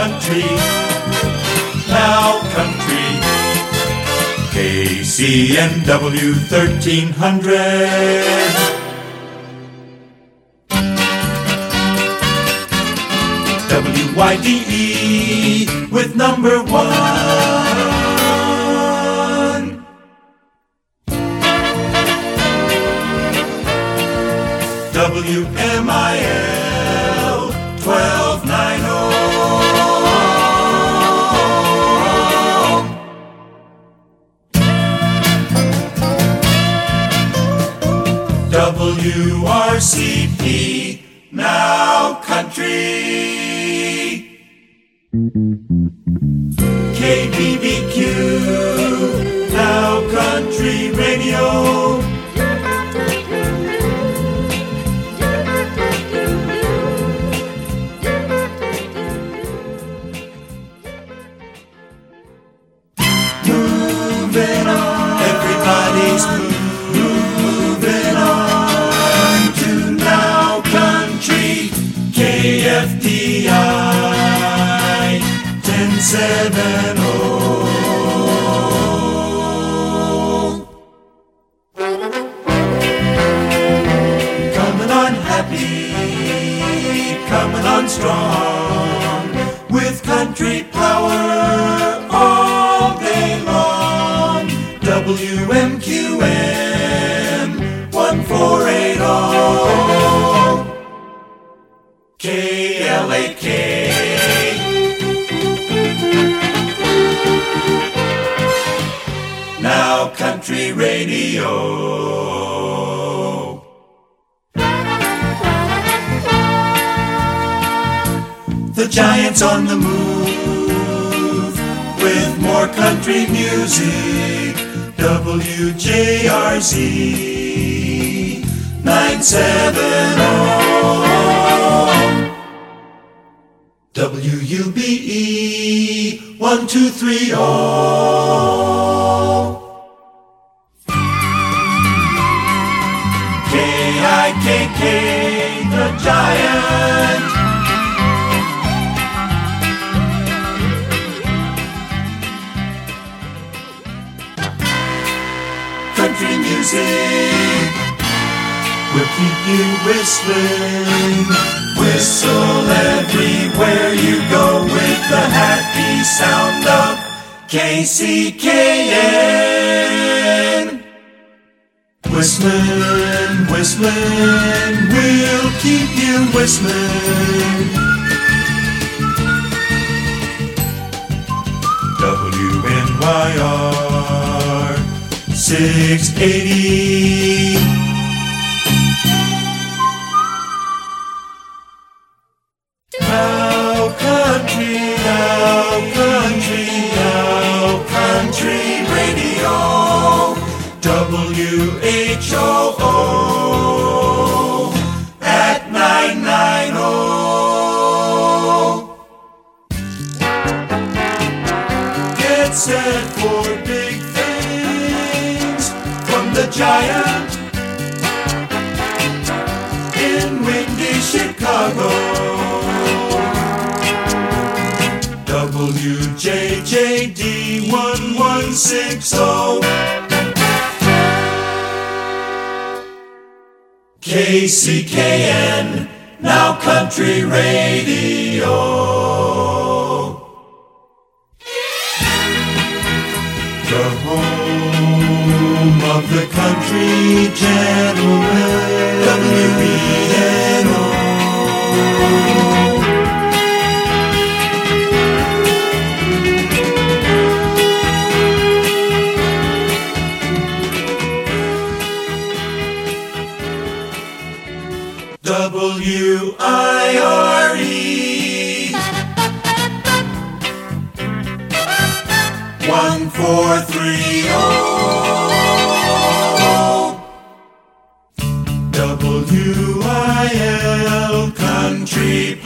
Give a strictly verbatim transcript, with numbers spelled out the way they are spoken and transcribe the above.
country, now country. K C N W thirteen hundred. W Y D E with number one. W M I L twelve ninety. W R C P, now country. K B B Q, now country radio. Moving on, everybody's moving on to now country. K F D I ten seventy. Coming on happy, coming on strong, with country power all day long. W M Q M one four eight zero. K L A K. Now country radio. The Giants on the move with more country music. W J R Z nine seventy. W U B E one two three zero. K I K K, the Giant. Country music will keep you whistling. Whistle everywhere you go with the happy sound of K C K N. Whistling, whistling, we'll keep you whistling. W N Y R six eighty. Now country, now country, now country radio. W H O O at nine ninety. Get set for big things from the Giant in windy Chicago. W J J D one one six zero. K C K N, now country radio. The home of the country gentleman. W B N O. W I R E one four three zero. W I L country